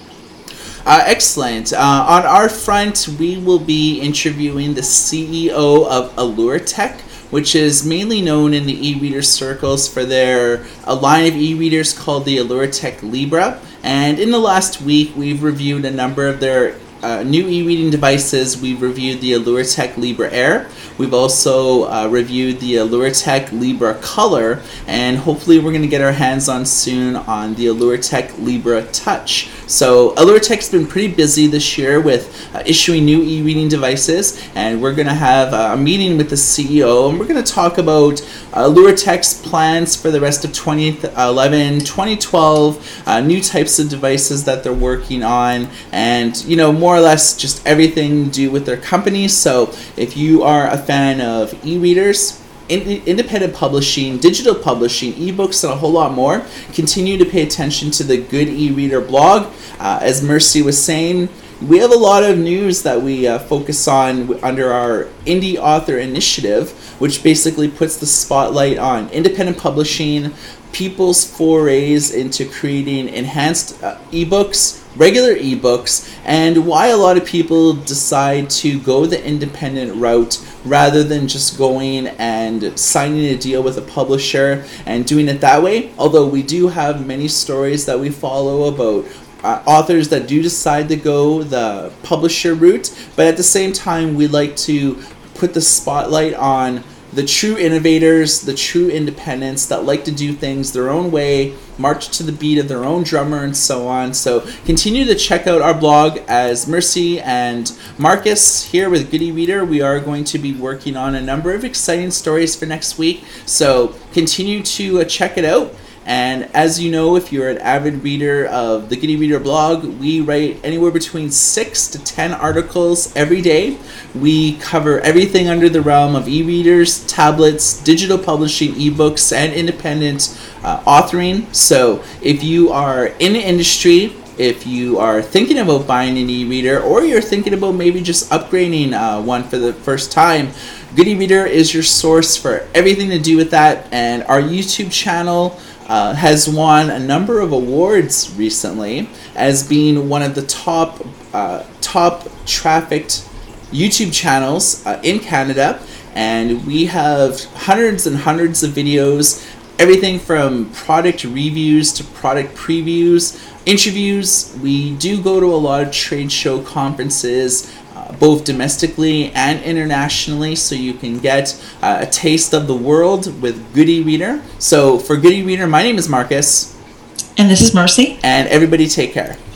Uh, excellent. Uh, on our front, we will be interviewing the C E O of AllureTech, which is mainly known in the e-reader circles for their a line of e-readers called the AllureTech Libra. And in the last week, we've reviewed a number of their uh, new e-reading devices. We've reviewed the AllureTech Libra Air. We've also uh, reviewed the AllureTech Libra Color, and hopefully we're going to get our hands on soon on the AllureTech Libra Touch. So AllureTech's been pretty busy this year with uh, issuing new e-reading devices, and we're going to have uh, a meeting with the C E O, and we're going to talk about uh, AllureTech's plans for the rest of twenty eleven, twenty twelve, uh, new types of devices that they're working on, and, you know, more or less just everything to do with their company. So if you are a fan of e-readers, independent publishing, digital publishing, ebooks, and a whole lot more, continue to pay attention to the Good E-Reader blog. Uh, as Mercy was saying, we have a lot of news that we uh, focus on under our Indie Author Initiative, which basically puts the spotlight on independent publishing, people's forays into creating enhanced uh, ebooks, regular ebooks, and why a lot of people decide to go the independent route rather than just going and signing a deal with a publisher and doing it that way. Although we do have many stories that we follow about uh, authors that do decide to go the publisher route, but at the same time we like to put the spotlight on the true innovators, the true independents that like to do things their own way, march to the beat of their own drummer, and so on. So continue to check out our blog. As Mercy and Marcus here with Good E-Reader, we are going to be working on a number of exciting stories for next week. So continue to uh, check it out. And as you know, if you're an avid reader of the Good E-Reader blog, we write anywhere between six to ten articles every day. We cover everything under the realm of e-readers, tablets, digital publishing, ebooks, and independent uh, authoring. So if you are in the industry, if you are thinking about buying an e-reader, or you're thinking about maybe just upgrading uh, one for the first time, Good E-Reader is your source for everything to do with that. And our YouTube channel Uh, has won a number of awards recently as being one of the top uh, top trafficked YouTube channels uh, in Canada, and we have hundreds and hundreds of videos, everything from product reviews to product previews, interviews. We do go to a lot of trade show conferences, Uh, both domestically and internationally, so you can get uh, a taste of the world with Good E-Reader. So for Good E-Reader, my name is Marcus. And this is Mercy. And everybody take care.